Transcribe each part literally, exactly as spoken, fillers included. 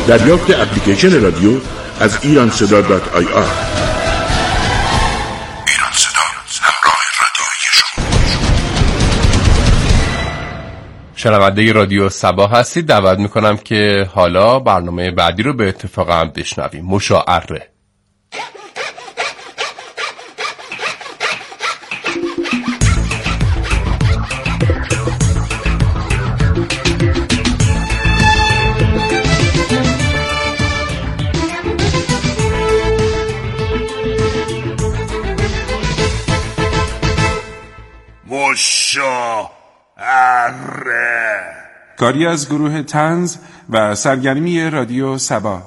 دریافت اپلیکیشن رادیو از ایران صدا دات آی آر. ایران صدا، همراه رادیوی شما. شنونده رادیو صبا هستید. دعوت میکنم که حالا برنامه بعدی رو به اتفاق هم بشنویم. مشاعره. مشاعره، کاری از گروه طنز و سرگرمی رادیو صبا.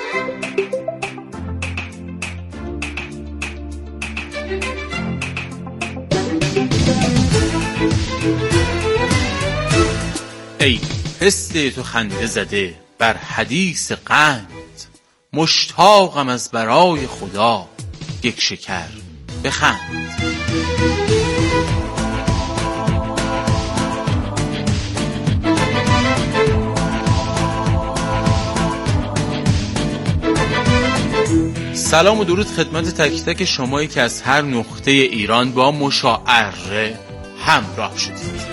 ای پسته تو خنده زده بر حدیث قند، مشتاقم از برای خدا یک شکر بخند. سلام و درود خدمت تک تک شمایی که از هر نقطه ایران با مشاعره همراه شدید.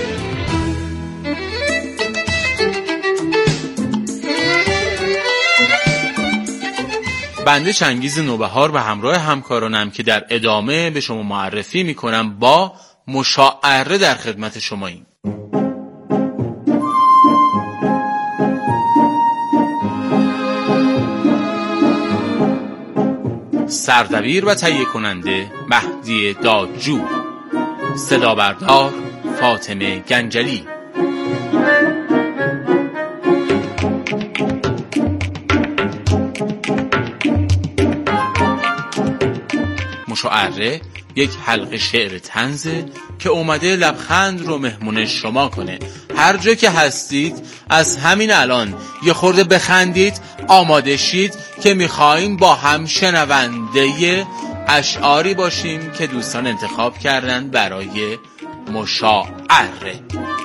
بنده چنگیز نوبهار و همراه همکارانم که در ادامه به شما معرفی میکنم با مشاعره در خدمت شماییم. سردبیر و تهیه کننده مهدی دادجو، صدا بردار فاطمه گنجلی. مشاعره یک حلقه شعر طنزه که اومده لبخند رو مهمون شما کنه. هر جا که هستید از همین الان یه خورده بخندید، آماده شید که میخواییم با هم شنونده اشعاری باشیم که دوستان انتخاب کردن برای مشاعره.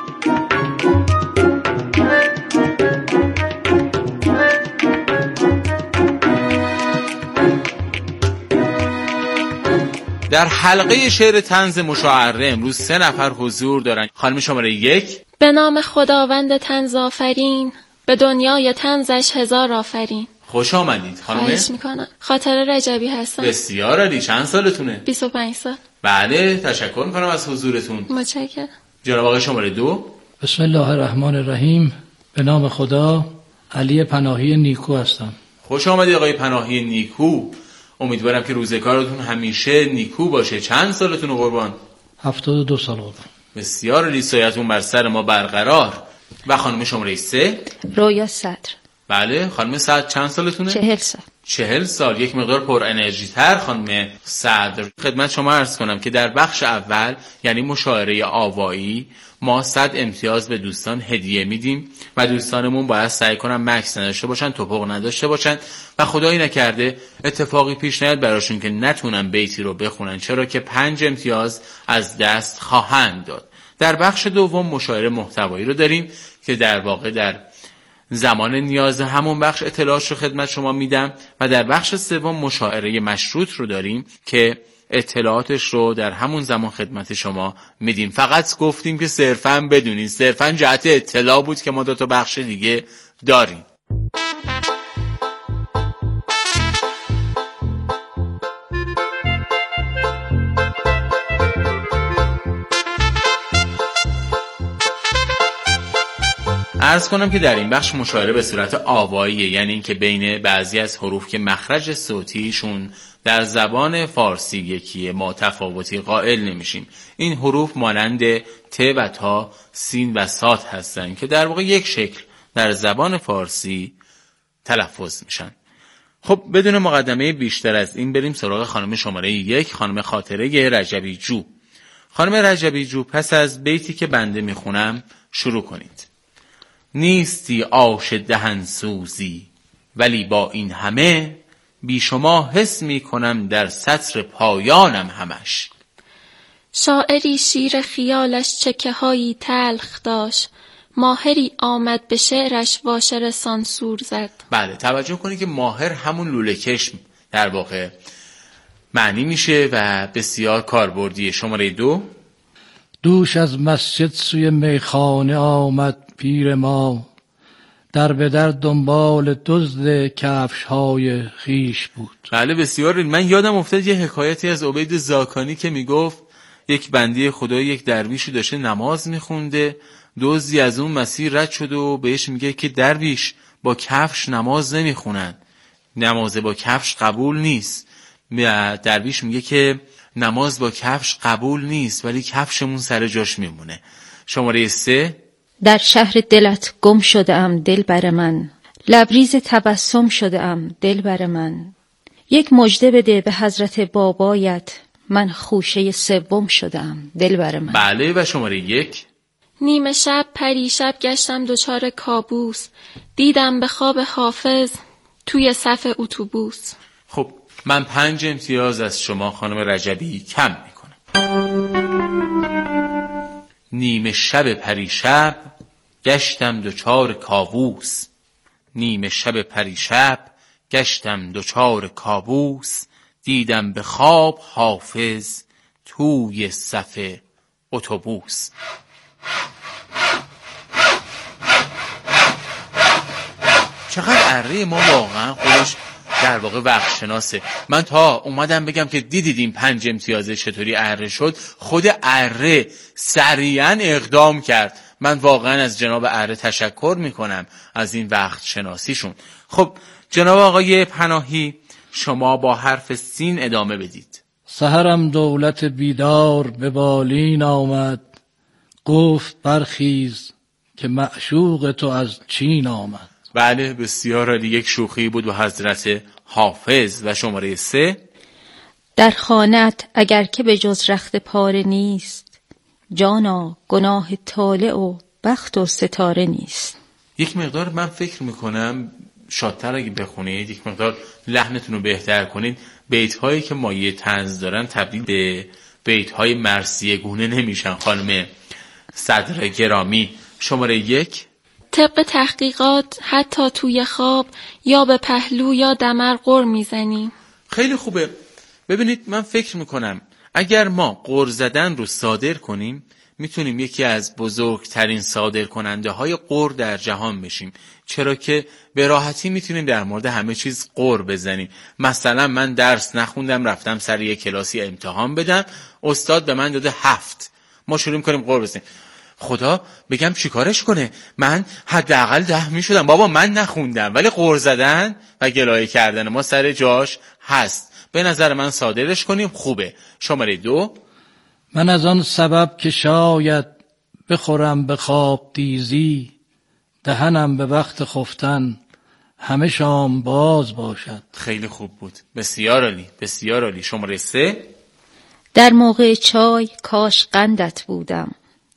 در حلقه شعر طنز مشاعره امروز سه نفر حضور دارن. خانم شماره یک: به نام خداوند طنز آفرین، به دنیای طنزش هزار آفرین. خوش آمدید خانم. خواهش میکنم. خاطره رجبی هستم. بسیار عالی. چند سالتونه؟ بیست و پنج سال. بله، تشکر میکنم از حضورتون. متشکرم. جناب آقای شماره دو: بسم الله الرحمن الرحیم، به نام خدا، علی پناهی نیکو هستم. خوش آمدید آقای پناهی نیکو. امیدوارم که روزگارتون همیشه نیکو باشه. چند سالتون قربان؟ هفتاد و دو سال قربان. بسیار عالی، سایتون بر سر ما برقرار. و خانم شماره سه: رویا صدر. بله، خانم صدر چند سالتونه؟ چهل سال. چهل سال، یک مقدار پر انرژی تر. خانم صدر، خدمت شما عرض کنم که در بخش اول یعنی مشاعره آوایی ما صد امتیاز به دوستان هدیه میدیم و دوستانمون باید سعی کنن مکس نداشته باشن، توپق نداشته باشن و خدایی نکرده اتفاقی پیش نیاد براشون که نتونن بیتی رو بخونن، چرا که پنج امتیاز از دست خواهند داد. در بخش دوم مشاعره محتوایی رو داریم که در واقع در زمان نیاز همون بخش اطلاعات رو خدمت شما میدم و در بخش سوم مشاعره مشروط رو داریم که اطلاعاتش رو در همون زمان خدمت شما میدیم. فقط گفتیم که صرفاً بدونین، صرفاً جهت اطلاع بود که ما دو تا بخش دیگه داریم. عرض کنم که در این بخش مشاعره به صورت آواییه، یعنی اینکه بین بعضی از حروف که مخرج صوتیشون در زبان فارسی یکیه ما تفاوتی قائل نمیشیم. این حروف مانند ت و تا، سین و صاد هستن که در واقع یک شکل در زبان فارسی تلفظ میشن. خب بدون مقدمه بیشتر از این بریم سراغ خانم شماره یک، خانم خاطره رجبی جو. خانم رجبی جو، پس از بیتی که بنده میخونم شروع کنید. نیستی آش دهنسوزی ولی با این همه، بی شما حس می کنم در سطر پایانم همش. شاعری شیر خیالش چکه هایی تلخ داشت، ماهری آمد به شعرش واشر سانسور زد. بله، توجه کنید که ماهر همون لوله کش در واقع معنی میشه و بسیار کاربردیه. شماره دو. دوش از مسجد سوی میخانه آمد پیر ما، در به در دنبال دزد کفش های خیش بود. بله بسیار. من یادم افتاد یه حکایتی از عبید زاکانی که میگفت یک بنده خدای یک درویشی داشته نماز میخونده، دزدی از اون مسیر رد شد و بهش میگه که درویش با کفش نماز نمیخونن، نماز با کفش قبول نیست. درویش میگه که نماز با کفش قبول نیست ولی کفشمون سر جاش میمونه. شماره سه. در شهر دلت گم شدم دل بر من، لبریز تبسم شدم دل بر من. یک مژده بده به حضرت بابایت، من خوشه سوم شدم دل بر من. بله. و شماره یک. نیمه شب پریشب گشتم دچار کابوس، دیدم به خواب حافظ توی صف اتوبوس. خب من پنج امتیاز از شما خانم رجبی کم میکنم. نیمه شب پریشب گشتم دچار کابوس، نیمه شب پریشب گشتم دچار کابوس، دیدم به خواب حافظ توی صف اتوبوس. چقدر اره ما واقعا خودش در واقع وقت شناسه. من تا اومدم بگم که دیدید این پنج امتیازه چطوری اره شد، خود اره سریعا اقدام کرد. من واقعا از جناب اره تشکر میکنم از این وقت شناسیشون. خب جناب آقای پناهی، شما با حرف سین ادامه بدید. سحرم دولت بیدار به بالین آمد، گفت برخیز که معشوق تو از چین آمد. بله بسیار عالی. یک شوخی بود با حضرت حافظ. و شماره سه. در خانت اگر که به جز رخت پاره نیست، جانا گناه طالع و بخت و ستاره نیست. یک مقدار من فکر میکنم شادتر اگه بخونید، یک مقدار لحنتون رو بهتر کنید، بیت هایی که مایه طنز دارن تبدیل به بیت های مرثیه گونه نمیشن. خانم صدر گرامی، شماره یک. طبق تحقیقات حتی توی خواب یا به پهلو یا دمر غر میزنیم. خیلی خوبه. ببینید من فکر میکنم اگر ما غر زدن رو صادر کنیم میتونیم یکی از بزرگترین صادر کننده های غر در جهان بشیم، چرا که به راحتی میتونیم در مورد همه چیز غر بزنیم. مثلا من درس نخوندم رفتم سر یک کلاسی امتحان بدم، استاد به من داده هفت، ما شروع میکنیم غر بزنیم. خدا بگم چیکارش کنه، من حداقل ده میشدم، بابا من نخوندم. ولی غر زدن و گلایه کردن ما سر جاش هست. به نظر من صادرش کنیم خوبه. شماره دو. من از آن سبب که شاید بخورم به خواب دیزی، دهنم به وقت خفتن همه شام باز باشد. خیلی خوب بود. بسیار عالی، بسیار عالی. شماره سه. در موقع چای کاش قندت بودم،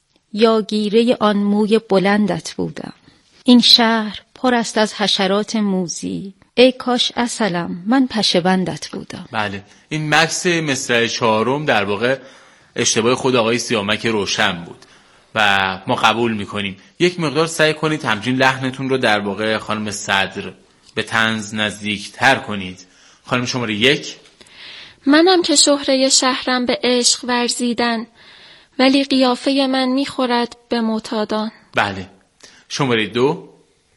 یا گیره آن موی بلندت بودم. این شهر پر است از حشرات موذی، ای کاش عسلم من پشه‌بندت بودم. بله این مکس مصرع چهارم در واقع اشتباه خود آقای سیامک روشن بود و ما قبول میکنیم. یک مقدار سعی کنید همچین لحنتون رو در واقع خانم صدر به طنز نزدیک تر کنید. خانم شماره یک. منم که شهره شهرم به عشق ورزیدن، ولی قیافه من میخورد به معتادان. بله. شماره دو.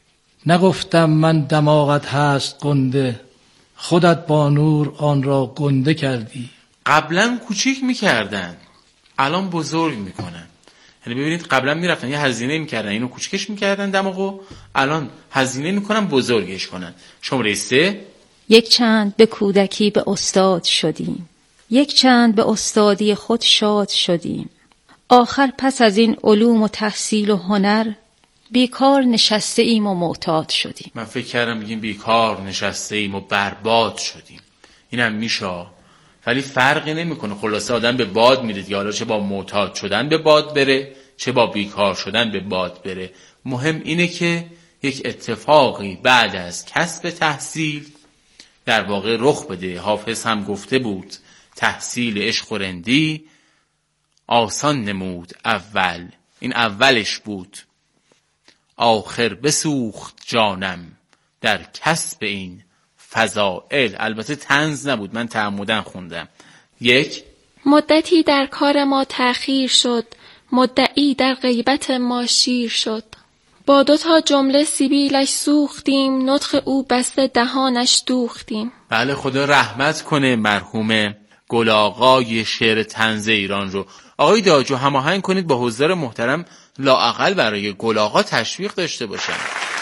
نگفتم من دماغت هست گنده، خودت با نور آن را گنده کردی. قبلا کوچیک میکردن الان بزرگ میکنن. یعنی ببینید قبلا میرفتن یه هزینه میکردن اینو کوچیکش میکردن دماغو، الان هزینه میکنن بزرگش کنن. شماره سه. یک چند به کودکی به استاد شدیم، یک چند به استادی خود شاد شدیم. آخر پس از این علوم و تحصیل و هنر، بیکار نشسته ایم و معتاد شدیم. من فکر کردم بگیم بیکار نشسته ایم و برباد شدیم. اینم میشه، ولی فرقی نمیکنه. خلاصه آدم به باد میره دیگه، حالا چه با معتاد شدن به باد بره چه با بیکار شدن به باد بره. مهم اینه که یک اتفاقی بعد از کسب تحصیل در واقع رخ بده. حافظ هم گفته بود تحصیل عشق و رندی آسان نمود اول. این اولش بود. آخر بسوخت جانم در کسب این فضائل. البته طنز نبود، من تعمدن خوندم. یک، مدتی در کار ما تأخیر شد، مدعی در غیبت ما شیر شد. با دو تا جمله سیبیلش سوختیم، نطق او بسته دهانش دوختیم. بله، خدا رحمت کنه مرحوم گل آقای شعر طنز ایران رو. آقای داجو هماهنگ کنید با حضار محترم لااقل برای گل آقا تشویق داشته باشن.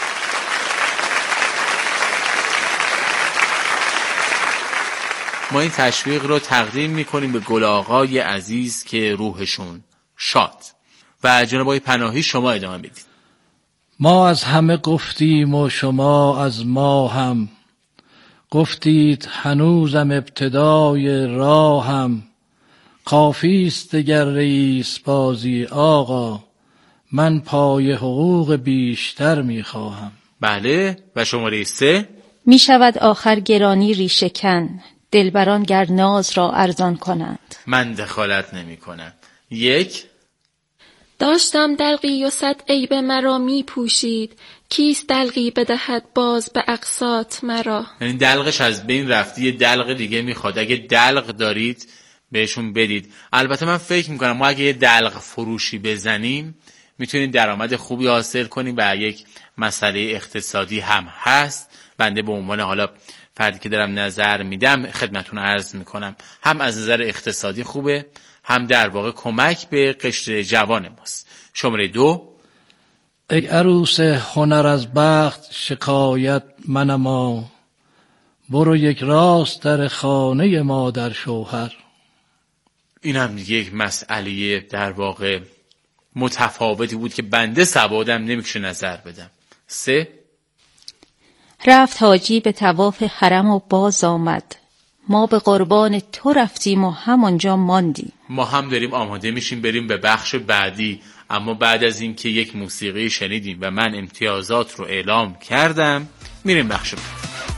ما این تشویق رو تقدیم میکنیم به گل آقای عزیز که روحشون شاد. و جناب آقای پناهی شما ادامه بدید. ما از همه گفتیم و شما از ما هم، گفتید هنوزم ابتدای راهم. کافیست دگر رئیس بازی آقا، من پای حقوق بیشتر میخواهم. بله، و شماره سه، می شود آخر گرانی ریشه‌کن، دلبران گر ناز را ارزان کنند. من دخالت نمی کنم. یک، داشتم دلقی و صد عیب مرا می پوشید، کیست دلقی بدهد باز به اقساط مرا. یعنی دلقش از بین رفتی، یه دلق دیگه میخواد. اگه دلق دارید بهشون بدید. البته من فکر میکنم ما اگه یه دلق فروشی بزنیم میتونیم درآمد خوبی حاصل کنیم و یک مسئله اقتصادی هم هست. بنده به عنوان حالا فردی که دارم نظر میدم خدمتون عرض میکنم، هم از نظر اقتصادی خوبه، هم در واقع کمک به قشر جوان ماست. شماره دو، ای عروس هنر از بخت شکایت منما، برو یک راست در خانه مادر شوهر. این هم یک مسئله در واقع متفاوتی بود که بنده سوادم نمیشه نظر بدم. سه، رفت حاجی به طواف حرم و باز آمد، ما به قربان تو رفتیم و همونجا ماندیم. ما هم داریم آماده میشیم بریم به بخش بعدی، اما بعد از این که یک موسیقی شنیدیم و من امتیازات رو اعلام کردم میریم بخش بعدی.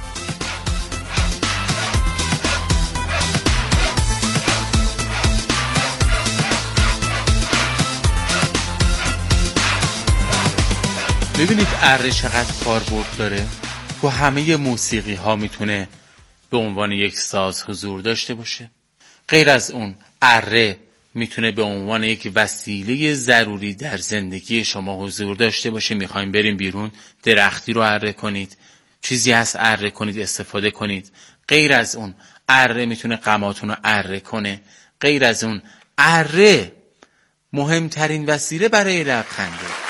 ببینید اره چقدر کاربرد داره. تو همه موسیقی ها میتونه به عنوان یک ساز حضور داشته باشه. غیر از اون اره میتونه به عنوان یک وسیله ضروری در زندگی شما حضور داشته باشه. میخوایم بریم بیرون، درختی رو اره کنید، چیزی هست اره کنید، استفاده کنید. غیر از اون اره میتونه غماتون رو اره کنه. غیر از اون اره مهمترین وسیله برای لبخنده.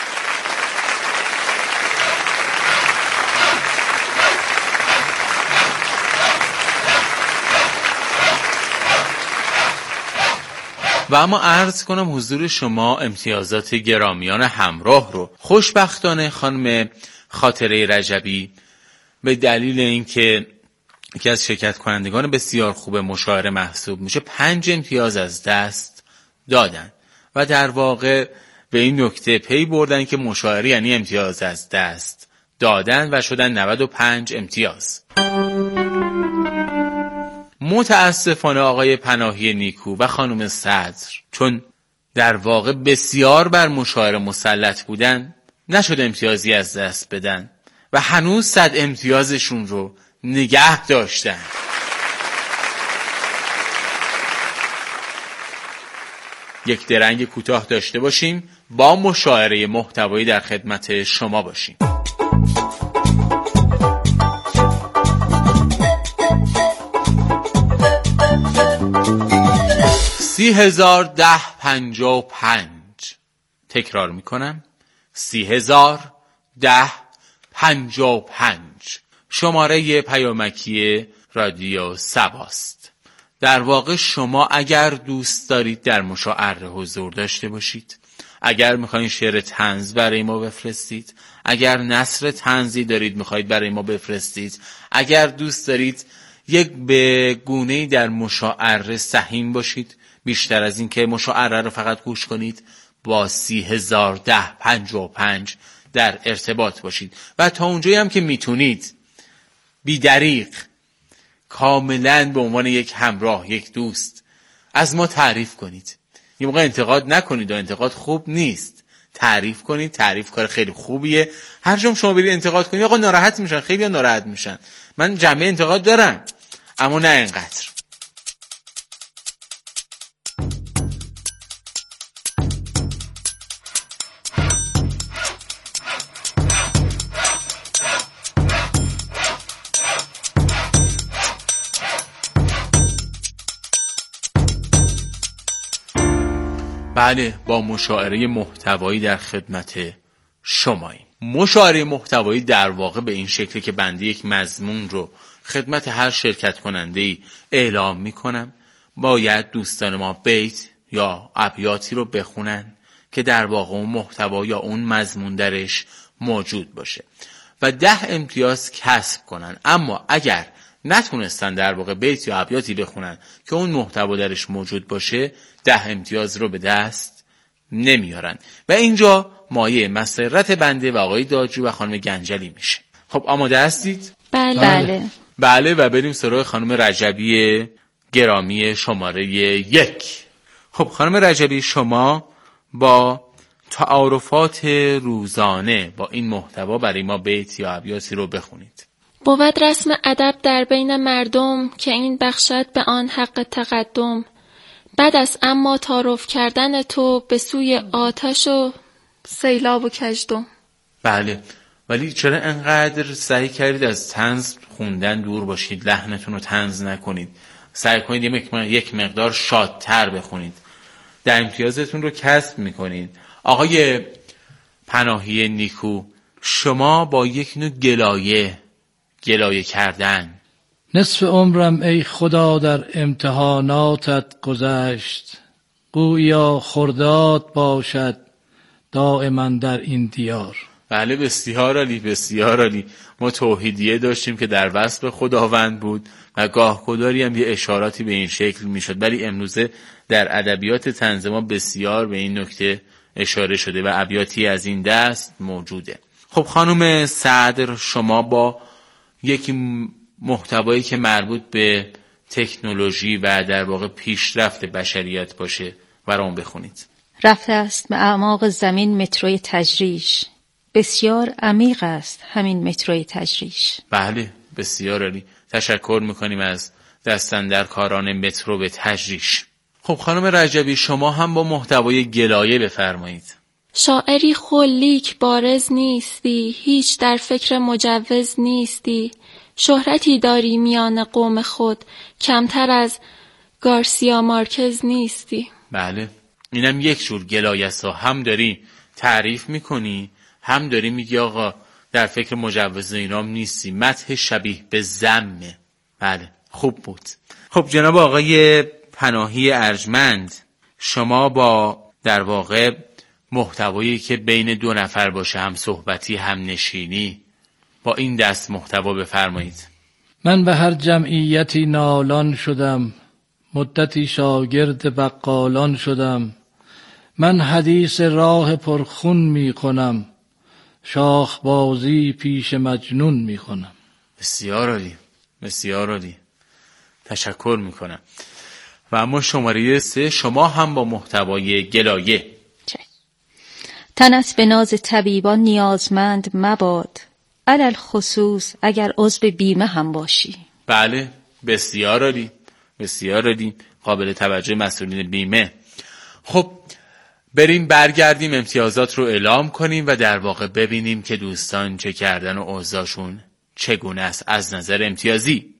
و اما عرض کنم حضور شما امتیازات گرامیان همراه رو. خوشبختانه خانم خاطره رجبی به دلیل اینکه یکی از شرکت کنندگان بسیار خوب مشاعره محسوب میشه پنج امتیاز از دست دادن و در واقع به این نکته پی بردن که مشاعره یعنی امتیاز از دست دادن و شدن نود و پنج امتیاز. متاسفانه آقای پناهی نیکو و خانم صدر چون در واقع بسیار بر مشاعره مسلط بودن نشد امتیازی از دست بدن و هنوز صد امتیازشون رو نگه داشتن. یک درنگ کوتاه داشته باشیم، با مشاعره محتوایی در خدمت شما باشیم. سی هزار ده پنجا و پنج. تکرار میکنم، سی هزار ده پنجا و پنج شماره پیامکی رادیو سباست. در واقع شما اگر دوست دارید در مشاعره حضور داشته باشید، اگر میخواین شعر طنز برای ما بفرستید، اگر نثر طنزی دارید میخواید برای ما بفرستید، اگر دوست دارید یک به گونه‌ای در مشاعره سهیم باشید، بیشتر از این که مشاعره رو فقط گوش کنید، با سی هزار ده پنجا و پنج در ارتباط باشید و تا اونجایی هم که میتونید بی دریغ کاملا به عنوان یک همراه، یک دوست از ما تعریف کنید. یه موقع انتقاد نکنید و انتقاد خوب نیست، تعریف کنید. تعریف کار خیلی خوبیه. هر جا شما برید انتقاد کنید آقا ناراحت میشن، خیلی ناراحت میشن. من جمعه انتقاد دارم اما نه اینقدر. بله، با مشاعره محتوایی در خدمت شماییم. مشاعره محتوایی در واقع به این شکلی که بنده یک مضمون رو خدمت هر شرکت کننده‌ای اعلام میکنم، باید دوستان ما بیت یا ابیاتی رو بخونن که در واقع اون محتوا یا اون مضمون درش موجود باشه و ده امتیاز کسب کنن. اما اگر نتونستن در واقع بیت یا ابیاتی بخونن که اون محتوا درش موجود باشه، ده امتیاز رو به دست نمیارن و اینجا مایه مسرت بنده و آقای داجو و خانم گنجلی میشه. خب آماده هستید؟ بله بله بله و بریم سراغ خانم رجبی گرامی شماره یک. خب خانم رجبی، شما با تعارفات روزانه با این محتوا برای ما بیت یا ابیاتی رو بخونید. بود رسم ادب در بین مردم که این بخشد به آن حق تقدم. بد است اما تعارف کردن تو به سوی آتش و سیلاب و کژدم. بله، ولی چرا انقدر سعی کردید از طنز خوندن دور باشید؟ لحنتون رو طنز نکنید، سعی کنید یک مقدار شادتر بخونید، در امتیازتون رو کسب میکنید. آقای پناهی نیکو، شما با یک نوع گلایه گلایه کردن. نصف عمرم ای خدا در امتحاناتت گذشت، گویا خرداد باشد دائما در این دیار. بله، بسیار عالی، بسیار عالی. ما توحیدیه داشتیم که در وصف خداوند بود و گاهگداری هم یه اشاراتی به این شکل میشد، ولی امروزه در ادبیات طنز ما بسیار به این نکته اشاره شده و ابیاتی از این دست موجوده. خب خانم صدر، شما با یکی محتوایی که مربوط به تکنولوژی و در واقع پیشرفت بشریت باشه برام بخونید. رفته است به اعماق زمین متروی تجریش، بسیار عمیق است همین متروی تجریش. بله، بسیار عالی. تشکر میکنیم از دستاندرکاران مترو به تجریش. خب خانم رجبی، شما هم با محتوای گلایه بفرمایید. شاعری خلیک بارز نیستی، هیچ در فکر مجوز نیستی. شهرتی داری میان قوم خود، کمتر از گارسیا مارکز نیستی. بله، اینم یک جور گلایه است. هم داری تعریف میکنی، هم داری میگی آقا در فکر مجوز اینام نیستی. مدح شبیه به ذمه. بله، خوب بود. خب جناب آقای پناهی ارجمند، شما با در واقع محتوایی که بین دو نفر باشه، هم صحبتی هم نشینی، با این دست محتوا بفرمایید. من به هر جمعیتی نالان شدم، مدتی شاگرد بقالان شدم. من حدیث راه پرخون می کنم، شاخ بازی پیش مجنون می کنم. بسیار عالی، بسیار عالی. تشکر می کنم. و اما شماره سه، شما هم با محتوای گلایه. تن است به ناز طبیبان نیازمند مباد، علل خصوص اگر عضو بیمه هم باشی. بله، بسیار عالی، بسیار عالی. قابل توجه مسئولین بیمه. خب بریم برگردیم امتیازات رو اعلام کنیم و در واقع ببینیم که دوستان چه کردن و اوضاعشون چگونه است از نظر امتیازی.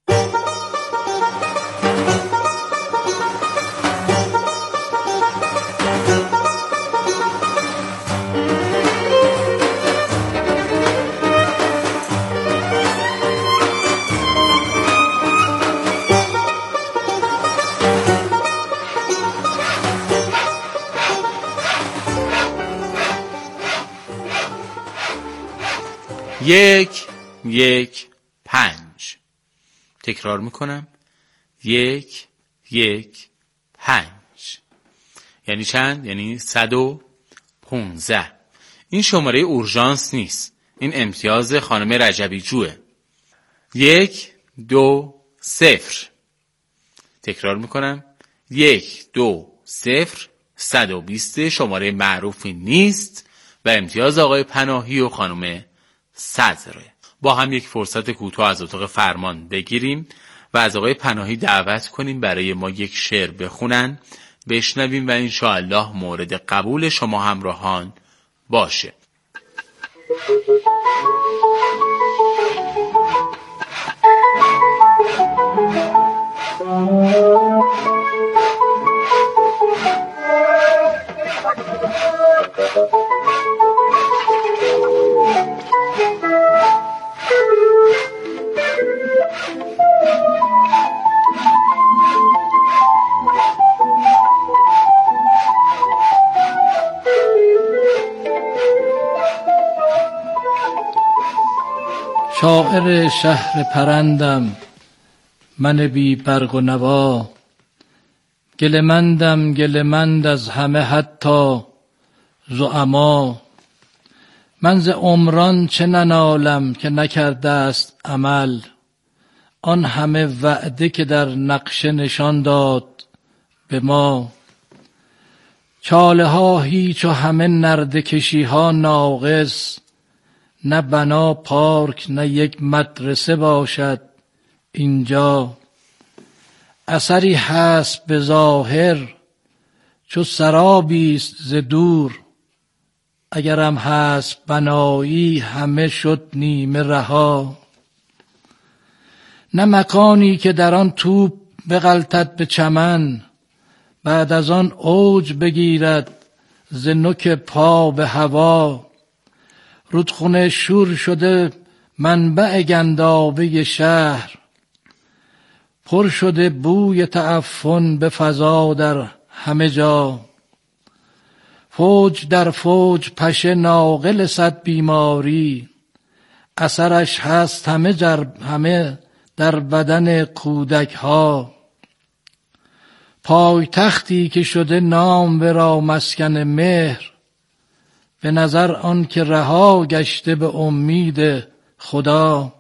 یک یک پنج. تکرار میکنم. یک یک پنج. یعنی چند؟ یعنی صد و پونزه. این شماره اورژانس نیست، این امتیاز خانم رجبی جوه. یک دو صفر. تکرار میکنم. یک دو صفر. صد و بیست شماره معروفی نیست و امتیاز آقای پناهی و خانم صدره. با هم یک فرصت کوتاه از اتاق فرمان بگیریم و از آقای پناهی دعوت کنیم برای ما یک شعر بخونن، بشنویم و انشاءالله مورد قبول شما همراهان باشه. شاعر شهر پرندم من بی برگ و نوا، گلمندم گلمند از همه حتی زعما. من ز عمران چه ننالم که نکرده است عمل، آن همه وعده که در نقشه نشان داد به ما. چاله ها هیچ و همه نرده کشی ها ناقص، نه بنا پارک نه یک مدرسه باشد اینجا. اثری هست به ظاهر چو سرابیست ز دور، اگرم هست بنایی همه شد نیمه رها. نه مکانی که در آن توپ بغلطد به چمن، بعد از آن اوج بگیرد ز نوک پا به هوا. رودخونه شور شده منبع گندابه شهر، پر شده بوی تعفن به فضا در همه جا. فوج در فوج پشه ناقل صد بیماری، اثرش هست همه جر همه در بدن کودک ها. پای تختی که شده نام ورا مسکن مهر، به نظر آن که رها گشته به امید خدا.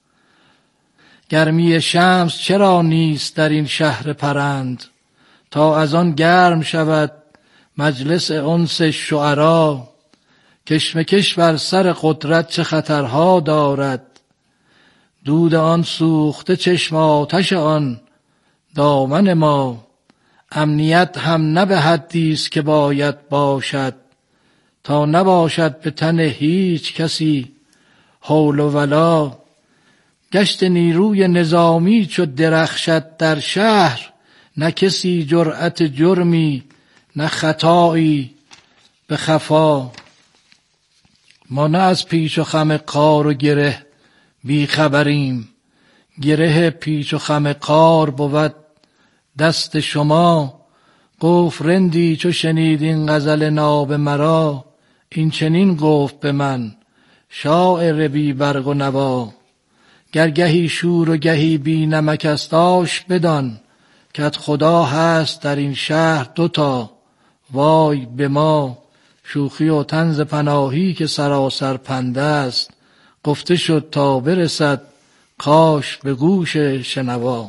گرمی شمس چرا نیست در این شهر پرند، تا از آن گرم شود مجلس انس شعرا. کشمکش بر سر قدرت چه خطرها دارد، دود آن سوخته چشم آتش آن دامن ما. امنیت هم نه به حدی است که باید باشد، تا نباشد به تن هیچ کسی حول و ولا. گشت نیروی نظامی چو درخشد در شهر، نه کسی جرأت جرمی نه خطایی به خفا. ما نه از پیچ و خم کار و گره بی خبریم، گره پیچ و خم کار بود دست شما. گفت رندی چو شنید این غزل ناب مرا، این چنین گفت به من شاعر بی برگ و نوا. گر گهی شور و گهی بی نمک است آش بدان، کت خدا هست در این شهر دوتا وای به ما. شوخی و طنز پناهی که سراسر پنده است، گفته شد تا برسد کاش به گوش شنوا.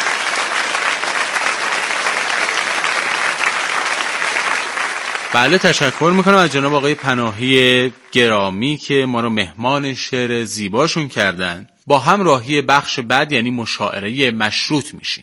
بله، تشکر میکنم از جناب آقای پناهی گرامی که ما رو مهمان شعر زیباشون کردن. با هم راهی بخش بعد یعنی مشاعره مشروط میشیم.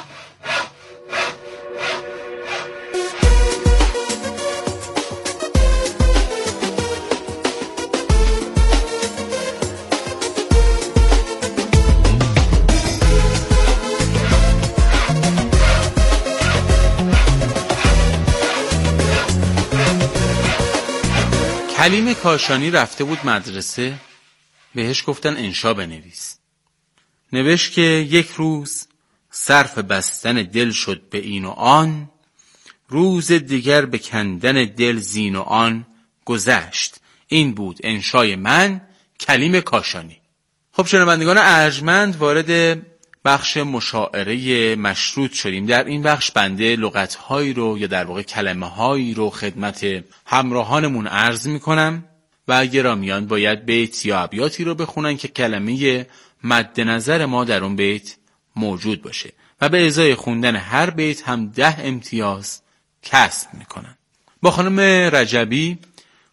حلیم کاشانی رفته بود مدرسه، بهش گفتن انشا بنویس. نوشت که یک روز صرف بستن دل شد به این و آن، روز دیگر به کندن دل زین و آن گذشت. این بود انشای من کلیم کاشانی. خب شنوندگان ارجمند، وارد بخش مشاعره مشروط شدیم. در این بخش بنده لغت‌هایی رو یا در واقع کلمه‌هایی رو خدمت همراهانمون عرض می‌کنم و گرامیان باید بیت یا ابیاتی رو بخونن که کلمه مد نظر ما در اون بیت موجود باشه و به ازای خوندن هر بیت هم ده امتیاز کسب می‌کنن. با خانم رجبی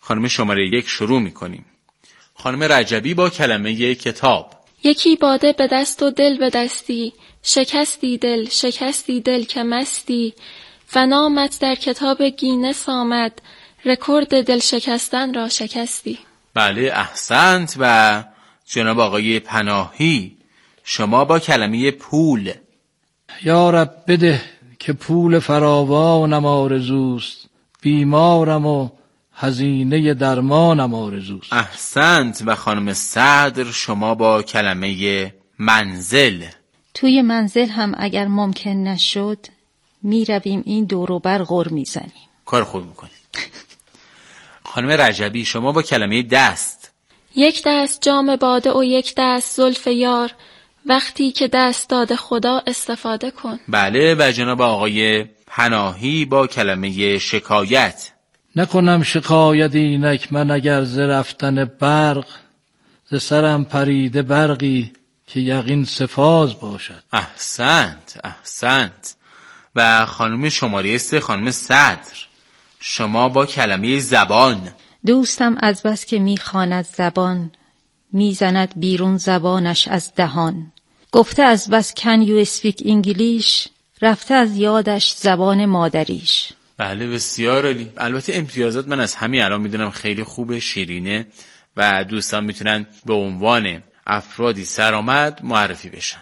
خانم شماره یک شروع میکنیم. خانم رجبی با کلمه کتاب. یکی باده به دست و دل به دستی، شکستی دل شکستی دل که مستی، و نامت در کتاب گینس آمد، رکورد دل شکستن را شکستی. بله احسنت. و جناب آقای پناهی شما با کلمه پول. یا رب بده که پول فراوانم آرزوست، بیمارم و هزینه درمانم آرزوست. احسنت. و خانم صدر شما با کلمه منزل. توی منزل هم اگر ممکن نشد می رویم این دورو بر غر می زنیم. کار خوب میکنید. خانم رجبی شما با کلمه دست. یک دست جام باده و یک دست زلف یار، وقتی که دست داده خدا استفاده کن. بله. و جناب آقای پناهی با کلمه شکایت. نکنم شکایت اینک من اگر ز رفتن برق، ز سرم پریده برقی که یقین سفاز باشد. احسنت احسنت. و خانم شماره سه خانم صدر شما با کلمه زبان. دوستم از بس که میخواند زبان، میزند بیرون زبانش از دهان. گفته از بس can you speak English، رفته از یادش زبان مادریش. بله بسیار عالی. البته امتیازات من از همین الان میدونم خیلی خوبه، شیرینه و دوستان میتونن به عنوان افرادی سرآمد معرفی بشن.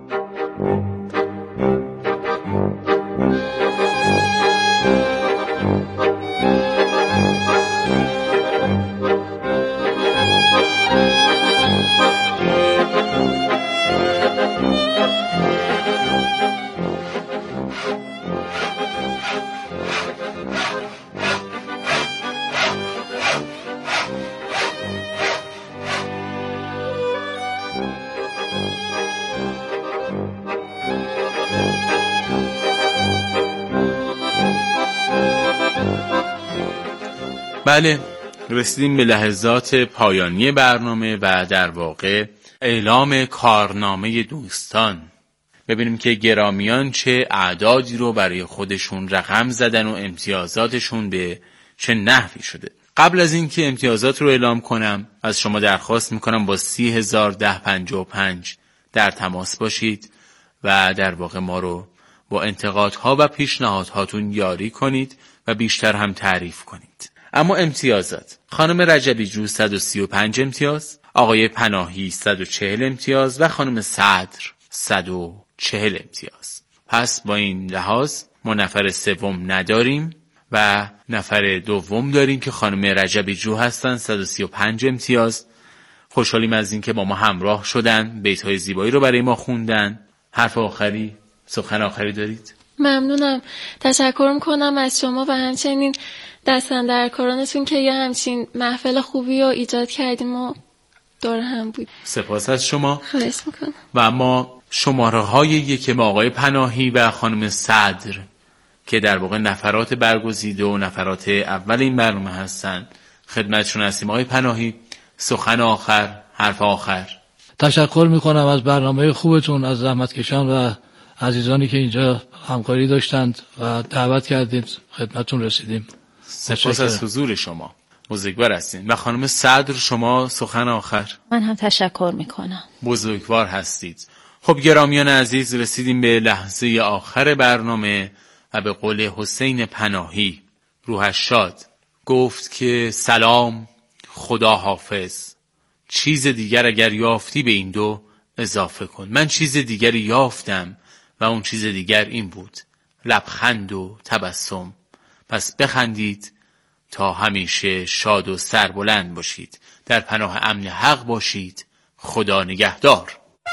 بله رسیدیم به لحظات پایانی برنامه و در واقع اعلام کارنامه دوستان. ببینیم که گرامیان چه اعدادی رو برای خودشون رقم زدن و امتیازاتشون به چه نحوی شده. قبل از اینکه امتیازات رو اعلام کنم از شما درخواست میکنم با سی هزار ده پنجاه و پنج در تماس باشید و در واقع ما رو با انتقادها و پیشنهادهاتون یاری کنید و بیشتر هم تعریف کنید. اما امتیازات: خانم رجبی جو صد و سی و پنج امتیاز، آقای پناهی صد و چهل امتیاز و خانم صدر صد و چهل امتیاز. پس با این لحاظ ما نفر سوم نداریم و نفر دوم داریم که خانم رجبی جو هستن صد و سی و پنج امتیاز. خوشحالیم از این که با ما همراه شدن، بیت‌های زیبایی رو برای ما خوندن. حرف آخری، سخن آخری دارید؟ ممنونم. تشکر میکنم از شما و همچنین دستاندرکارانتون که یه همچین محفل خوبی رو ایجاد کردیم و دور هم بود. سپاس از شما. خواهش میکنم. و ما شماره های یک ما آقای پناهی و خانم صدر که در واقع نفرات برگزیده و نفرات اول این برنامه هستن خدمتشون هستیم. آقای پناهی سخن آخر، حرف آخر. تشکر میکنم از برنامه خوبتون، از زحمتکشان و عزیزانی که اینجا همکاری داشتند و دعوت کردید، خدمتتون رسیدیم. سپاس از حضور شما، بزرگوار هستین. و خانم صدر شما سخن آخر. من هم تشکر میکنم، بزرگوار هستید. خب گرامیان عزیز رسیدیم به لحظه آخر برنامه و به قول حسین پناهی روحش شاد گفت که سلام، خدا حافظ، چیز دیگر اگر یافتی به این دو اضافه کن. من چیز دیگری یافتم و اون چیز دیگر این بود، لبخند و تبسم. پس بخندید تا همیشه شاد و سربلند باشید، در پناه امن حق باشید. خدا نگهدار.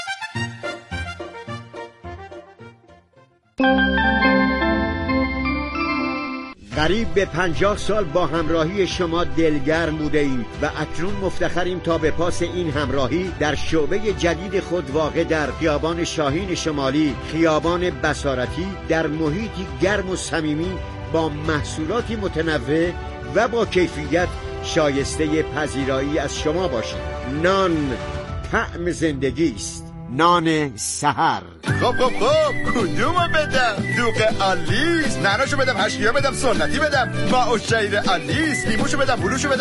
قریب به پنجاه سال با همراهی شما دلگرم بوده ایم و اکنون مفتخریم تا به پاس این همراهی در شعبه جدید خود واقع در خیابان شاهین شمالی، خیابان بصارتی، در محیطی گرم و صمیمی با محصولاتی متنوع و با کیفیت شایسته پذیرایی از شما باشیم. نان طعم زندگی است، نان سحر. خب خب خب کدومو بدم؟ دوغ آلیس، نعناشو بدم، هشکیا بدم، سنتی بدم، ماء الشعیر آلیس، لیموشو بدم، بلوشو بدم.